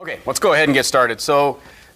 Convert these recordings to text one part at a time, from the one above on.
Okay, let's go ahead and get started. So,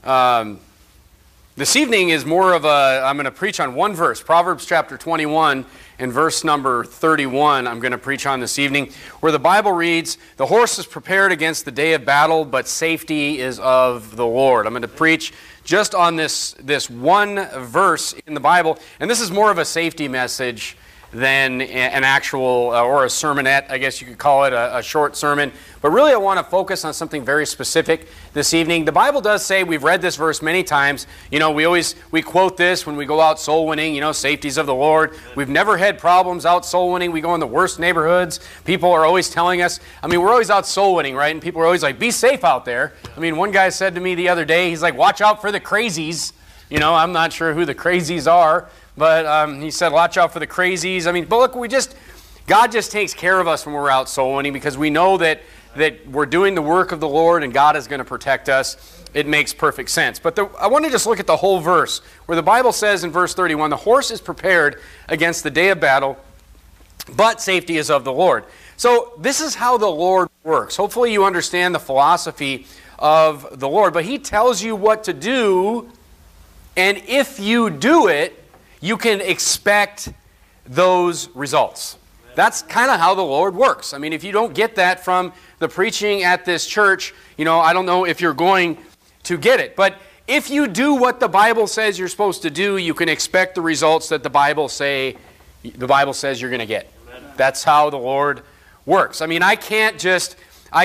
this evening is more of I'm going to preach on one verse, Proverbs chapter 21 and verse number 31. I'm going to preach on this evening, where the Bible reads, "The horse is prepared against the day of battle, but safety is of the Lord." I'm going to preach just on this one verse in the Bible, and this is more of a safety message than an actual, or a sermonette, I guess you could call it, a short sermon. But really I want to focus on something very specific this evening. The Bible does say, we've read this verse many times, you know, we quote this when we go out soul winning, you know, safety's of the Lord. We've never had problems out soul winning. We go in the worst neighborhoods. People are always telling us, I mean, we're always out soul winning, right? And people are always like, be safe out there. I mean, one guy said to me the other day, he's like, watch out for the crazies. You know, I'm not sure who the crazies are. But he said, watch out for the crazies. I mean, but look, God just takes care of us when we're out soul winning, because we know that we're doing the work of the Lord and God is going to protect us. It makes perfect sense. But I want to just look at the whole verse, where the Bible says in verse 31, the horse is prepared against the day of battle, but safety is of the Lord. So this is how the Lord works. Hopefully you understand the philosophy of the Lord. But He tells you what to do, and if you do it, you can expect those results. That's kind of how the Lord works. I mean, if you don't get that from the preaching at this church, you know, I don't know if you're going to get it. But if you do what the Bible says you're supposed to do, you can expect the results that the Bible says you're going to get. That's how the Lord works. I mean, I can't just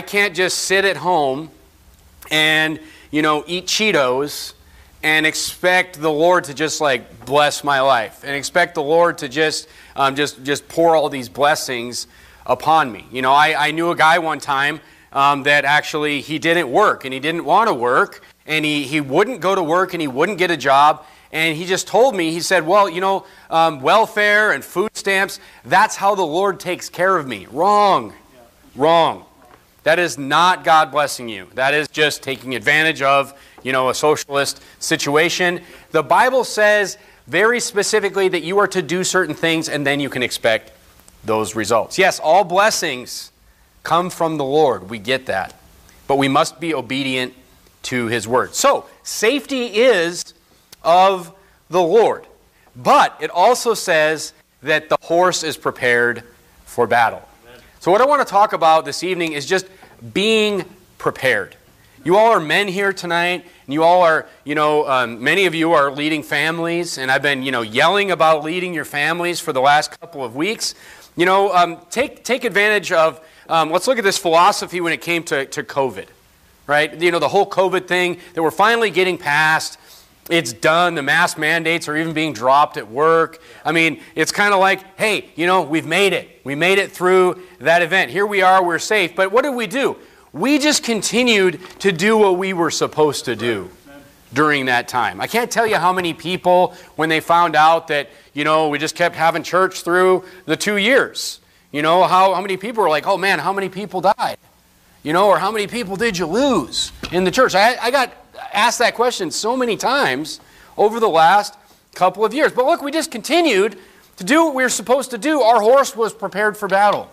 sit at home and, you know, eat Cheetos and expect the Lord to just like bless my life, and expect the Lord to just pour all these blessings upon me. You know, I knew a guy one time that actually he didn't work, and he didn't want to work, and he wouldn't go to work, and he wouldn't get a job, and he just told me, he said, well, you know, welfare and food stamps, that's how the Lord takes care of me. Wrong. Wrong. That is not God blessing you. That is just taking advantage of, you know, a socialist situation. The Bible says very specifically that you are to do certain things, and then you can expect those results. Yes, all blessings come from the Lord. We get that. But we must be obedient to His word. So, safety is of the Lord. But it also says that the horse is prepared for battle. So what I want to talk about this evening is just being prepared. You all are men here tonight, and you all are, you know, many of you are leading families, and I've been, you know, yelling about leading your families for the last couple of weeks. You know, take advantage of, let's look at this philosophy when it came to COVID, right? You know, the whole COVID thing that we're finally getting past. It's done. The mask mandates are even being dropped at work. I mean, it's kind of like, hey, you know, we've made it. We made it through that event. Here we are. We're safe. But what did we do? We just continued to do what we were supposed to do during that time. I can't tell you how many people, when they found out that, you know, we just kept having church through the 2 years, you know, how many people were like, oh man, how many people died? You know, or how many people did you lose in the church? I got asked that question so many times over the last couple of years. But look, we just continued to do what we were supposed to do. Our horse was prepared for battle,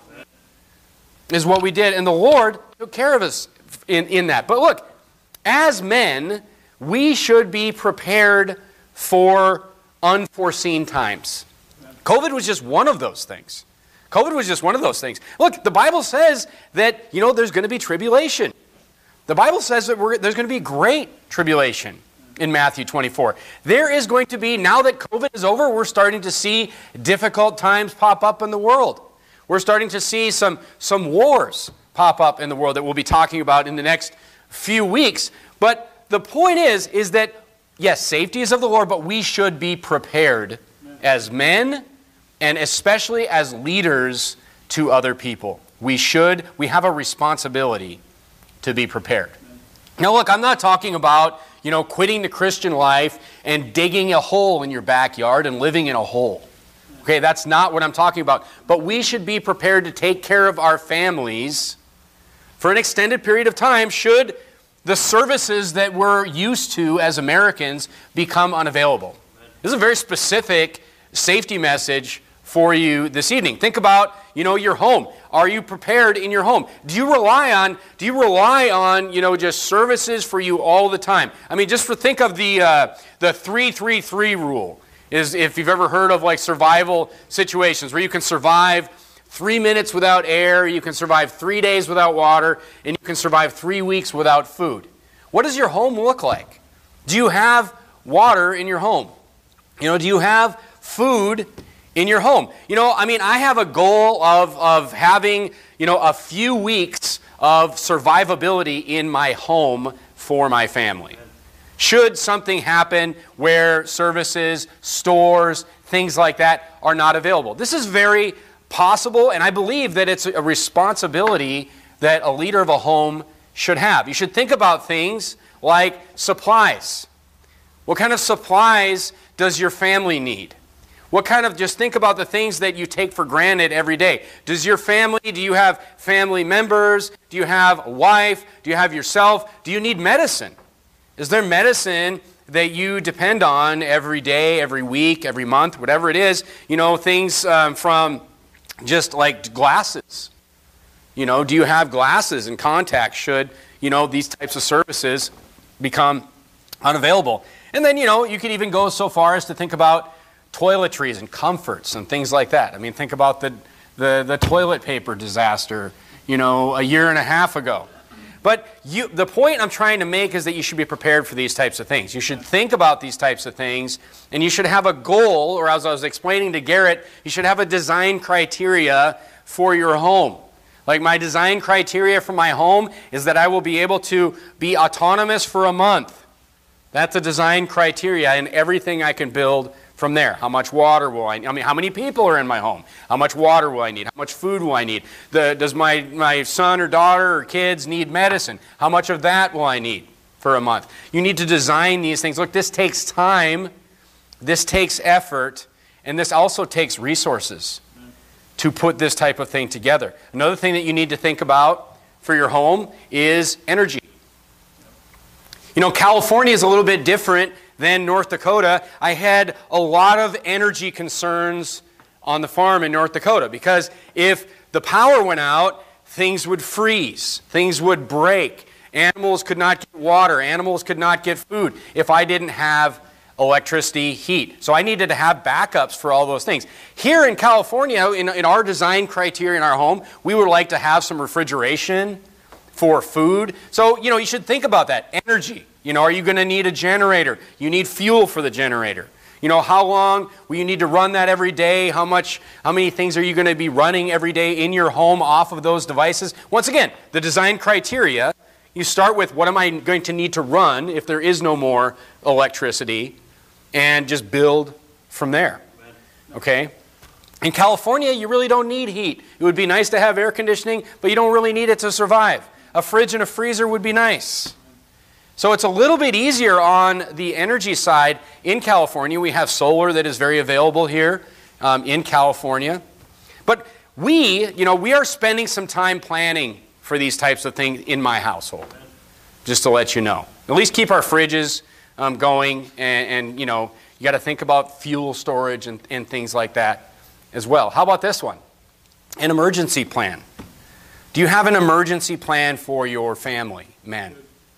is what we did. And the Lord took care of us in that. But look, as men, we should be prepared for unforeseen times. COVID was just one of those things. COVID was just one of those things. Look, the Bible says that, you know, there's going to be tribulation. The Bible says that there's going to be great tribulation in Matthew 24. There is going to be, now that COVID is over, we're starting to see difficult times pop up in the world. We're starting to see some wars pop up in the world that we'll be talking about in the next few weeks. But the point is that, yes, safety is of the Lord, but we should be prepared as men and especially as leaders to other people. We have a responsibility to be prepared. Now look, I'm not talking about, you know, quitting the Christian life and digging a hole in your backyard and living in a hole. Okay, that's not what I'm talking about. But we should be prepared to take care of our families for an extended period of time should the services that we're used to as Americans become unavailable. This is a very specific safety message for you this evening. Think about, your home. Are you prepared in your home? Do you rely on, just services for you all the time? I mean, think of the 3-3-3 rule. Is if you've ever heard of like survival situations where you can survive 3 minutes without air, you can survive 3 days without water, and you can survive 3 weeks without food. What does your home look like? Do you have water in your home? Do you have food in your home? I have a goal of having, a few weeks of survivability in my home for my family. Should something happen where services, stores, things like that are not available. This is very possible, and I believe that it's a responsibility that a leader of a home should have. You should think about things like supplies. What kind of supplies does your family need? Just think about the things that you take for granted every day. Do you have family members? Do you have a wife? Do you have yourself? Do you need medicine? Is there medicine that you depend on every day, every week, every month, whatever it is? Things from just like glasses. Do you have glasses and contacts should, these types of services become unavailable? And then, you could even go so far as to think about toiletries and comforts and things like that. I mean, think about the toilet paper disaster, a year and a half ago. But the point I'm trying to make is that you should be prepared for these types of things. You should think about these types of things, and you should have a goal, or as I was explaining to Garrett, you should have a design criteria for your home. Like my design criteria for my home is that I will be able to be autonomous for a month. That's a design criteria, and everything I can build from there. How much water will I need? How many people are in my home? How much water will I need? How much food will I need? Does my son or daughter or kids need medicine? How much of that will I need for a month? You need to design these things. Look, this takes time, this takes effort, and this also takes resources to put this type of thing together. Another thing that you need to think about for your home is energy. California is a little bit different than North Dakota. I had a lot of energy concerns on the farm in North Dakota because if the power went out, things would freeze, things would break, animals could not get water, animals could not get food if I didn't have electricity, heat. So I needed to have backups for all those things. Here in California, in our design criteria in our home, we would like to have some refrigeration for food. So, you should think about that. Energy. Are you going to need a generator? You need fuel for the generator. How long will you need to run that every day? How many things are you going to be running every day in your home off of those devices? Once again, the design criteria, you start with what am I going to need to run if there is no more electricity, and just build from there. Okay? In California, you really don't need heat. It would be nice to have air conditioning, but you don't really need it to survive. A fridge and a freezer would be nice. So it's a little bit easier on the energy side in California. We have solar that is very available here in California. But we are spending some time planning for these types of things in my household, just to let you know. At least keep our fridges going, and you got to think about fuel storage and things like that as well. How about this one? An emergency plan. Do you have an emergency plan for your family, men?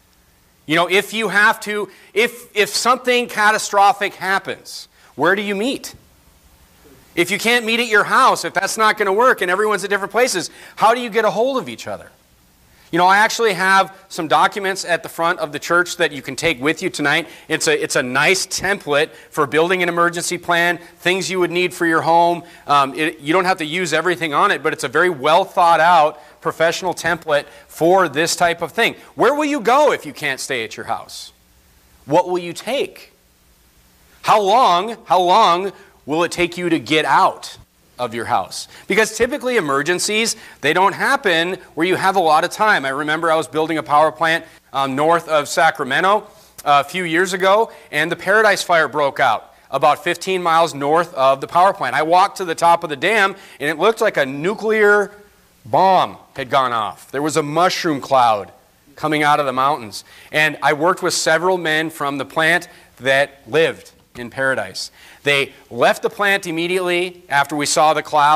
If you have to, if something catastrophic happens, where do you meet? If you can't meet at your house, if that's not going to work and everyone's at different places, how do you get a hold of each other? I actually have some documents at the front of the church that you can take with you tonight. It's a nice template for building an emergency plan, things you would need for your home. You don't have to use everything on it, but it's a very well thought out professional template for this type of thing. Where will you go if you can't stay at your house? What will you take? How long will it take you to get out of your house? Because typically emergencies, they don't happen where you have a lot of time. I remember I was building a power plant north of Sacramento a few years ago, and the Paradise Fire broke out about 15 miles north of the power plant. I walked to the top of the dam, and it looked like a nuclear bomb had gone off. There was a mushroom cloud coming out of the mountains. And I worked with several men from the plant that lived in Paradise. They left the plant immediately after we saw the cloud,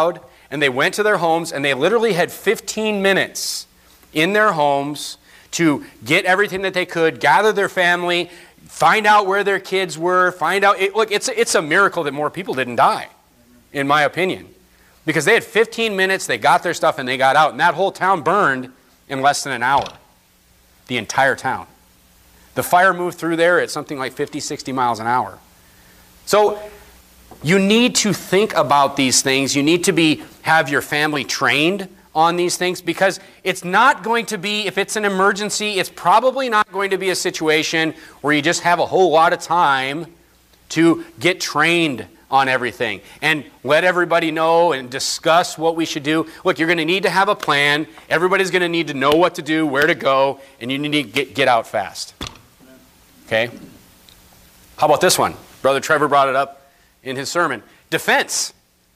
and they went to their homes, and they literally had 15 minutes in their homes to get everything that they could, gather their family, find out where their kids were, find out. Look, it's a miracle that more people didn't die, in my opinion. Because they had 15 minutes, they got their stuff, and they got out. And that whole town burned in less than an hour. The entire town. The fire moved through there at something like 50, 60 miles an hour. So you need to think about these things. You need to have your family trained on these things, because it's not going to be, if it's an emergency, it's probably not going to be a situation where you just have a whole lot of time to get trained on everything and let everybody know and discuss what we should do. Look, you're going to need to have a plan. Everybody's going to need to know what to do, where to go, and you need to get out fast. Okay? How about this one? Brother Trevor brought it up in his sermon. Defense.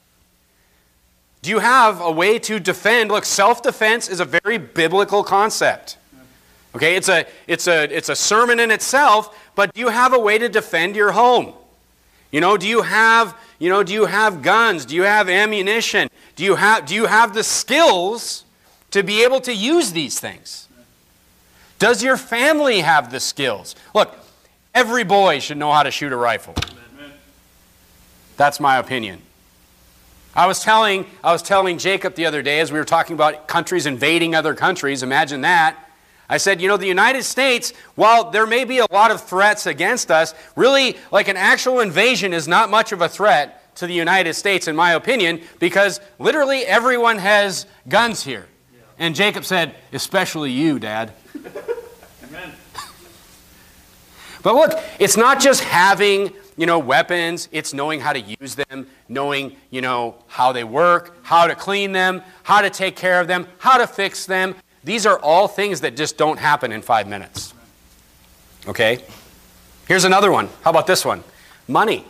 Do you have a way to defend? Look, self-defense is a very biblical concept. Okay, it's a sermon in itself, but do you have a way to defend your home? Do you have guns? Do you have ammunition? Do you have the skills to be able to use these things? Does your family have the skills? Look, every boy should know how to shoot a rifle. That's my opinion. I was telling Jacob the other day, as we were talking about countries invading other countries, imagine that. I said, the United States, while there may be a lot of threats against us, really, like an actual invasion is not much of a threat to the United States, in my opinion, because literally everyone has guns here. Yeah. And Jacob said, especially you, Dad. Amen. But look, it's not just having weapons, it's knowing how to use them, knowing, how they work, how to clean them, how to take care of them, how to fix them. These are all things that just don't happen in 5 minutes. Okay? Here's another one. How about this one? Money.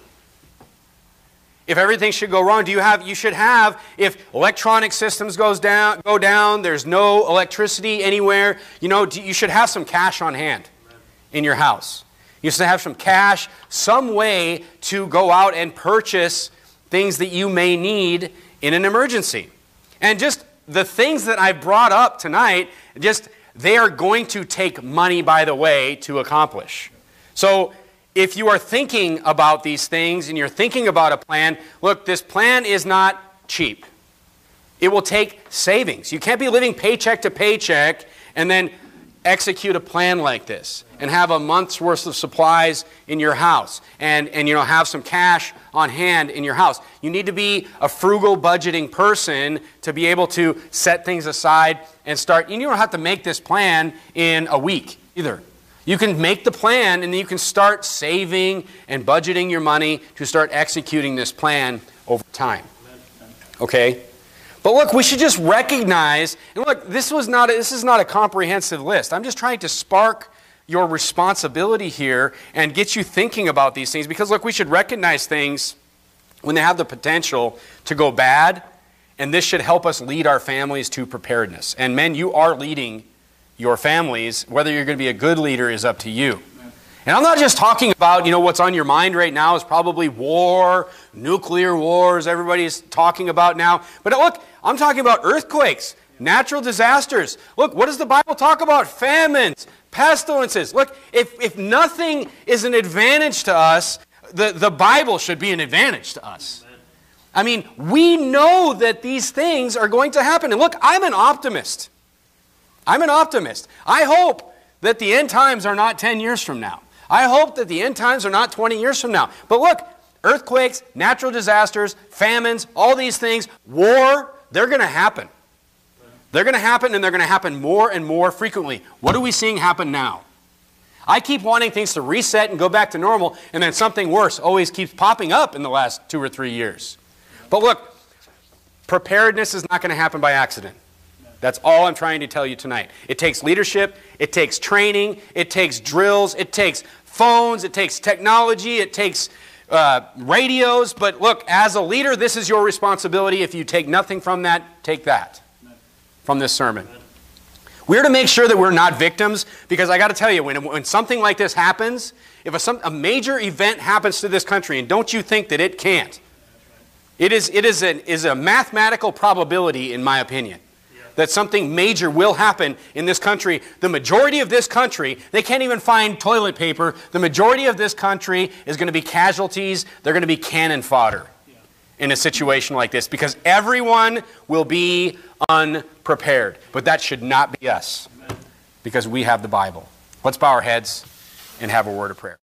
If everything should go wrong, you should have, if electronic systems go down, there's no electricity anywhere, you should have some cash on hand in your house. You should have some cash, some way to go out and purchase things that you may need in an emergency. And just the things that I brought up tonight, they are going to take money, by the way, to accomplish. So if you are thinking about these things and you're thinking about a plan, look, this plan is not cheap. It will take savings. You can't be living paycheck to paycheck and then execute a plan like this and have a month's worth of supplies in your house and have some cash on hand in your house. You need to be a frugal budgeting person to be able to set things aside and start. You don't have to make this plan in a week either. You can make the plan and then you can start saving and budgeting your money to start executing this plan over time. Okay? But look, we should just recognize, and look, this is not a comprehensive list. I'm just trying to spark your responsibility here and get you thinking about these things, because look, we should recognize things when they have the potential to go bad, and this should help us lead our families to preparedness. And men, you are leading your families. Whether you're going to be a good leader is up to you. And I'm not just talking about, what's on your mind right now is probably war, nuclear wars, everybody's talking about now. But look, I'm talking about earthquakes, natural disasters. Look, what does the Bible talk about? Famines, pestilences. Look, if nothing is an advantage to us, the Bible should be an advantage to us. I mean, we know that these things are going to happen. And look, I'm an optimist. I hope that the end times are not 10 years from now. I hope that the end times are not 20 years from now. But look, earthquakes, natural disasters, famines, all these things, war, they're going to happen. They're going to happen, and they're going to happen more and more frequently. What are we seeing happen now? I keep wanting things to reset and go back to normal, and then something worse always keeps popping up in the last 2 or 3 years. But look, preparedness is not going to happen by accident. That's all I'm trying to tell you tonight. It takes leadership, it takes training, it takes drills, it takes phones, it takes technology, it takes radios. But look, as a leader, this is your responsibility. If you take nothing from that, take that from this sermon. We're to make sure that we're not victims, because I got to tell you, when something like this happens, if a major event happens to this country, and don't you think that it can't, It is a mathematical probability, in my opinion, that something major will happen in this country. The majority of this country, they can't even find toilet paper. The majority of this country is going to be casualties. They're going to be cannon fodder in a situation like this, because everyone will be unprepared. But that should not be us, because we have the Bible. Let's bow our heads and have a word of prayer.